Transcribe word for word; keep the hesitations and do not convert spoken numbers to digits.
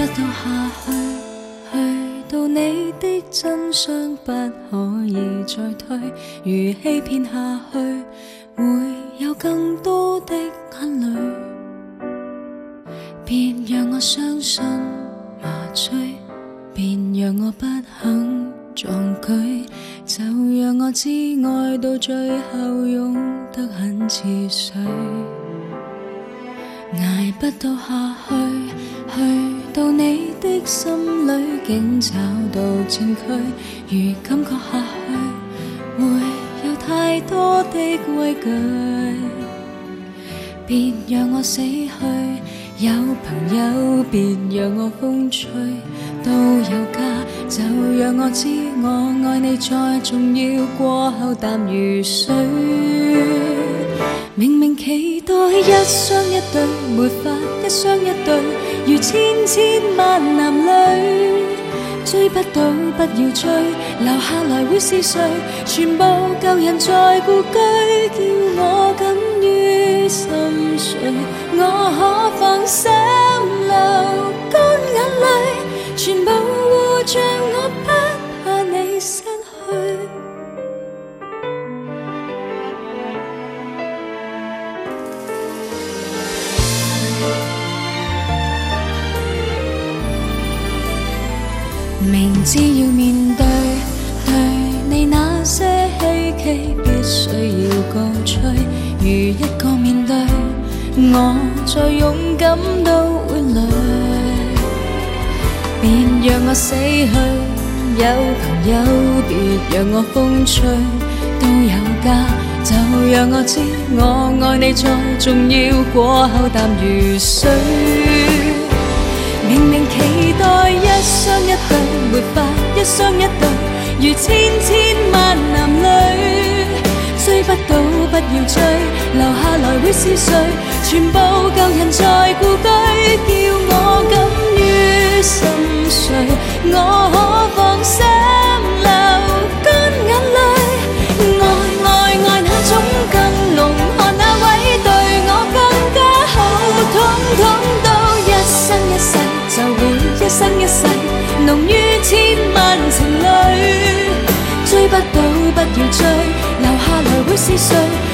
不到下去，去到你的真相不可以再退。如欺骗下去，會有更多的眼淚。別讓我相信麻醉，別讓我不肯壯舉，就讓我知愛到最後用得很似水。捱不到下去，去到你的心裏竟找到戰區。如感覺下去，會有太多的畏懼。別讓我死去，有朋友別讓我風吹，都有家，就讓我知我愛你再重要，過後淡如水。明明期待一雙一對，沒法一雙一對，如千千萬男女。追不到不要追，留下來會是誰？全部舊人在故居，叫我敢於心碎。我可放心流乾眼淚，全部護着我，不怕你失去。明知要面對，對你那些希冀必須要告吹。如一個面對，我再勇敢都會累。別讓我死去，有朋友別讓我風吹，都有家，就讓我知我愛你再重要，過後淡如水。明明期待一雙一對，沒法一雙一對，如千千萬男女。追不到不要追，留下來會是誰？全部舊人在故居，叫我敢於心碎。我可放心流乾眼淚，愛愛愛那種更濃，看那位對我更加好，統統都一生一世，就會一生一世濃於千萬情侶。追不到不要追，留下來會是誰？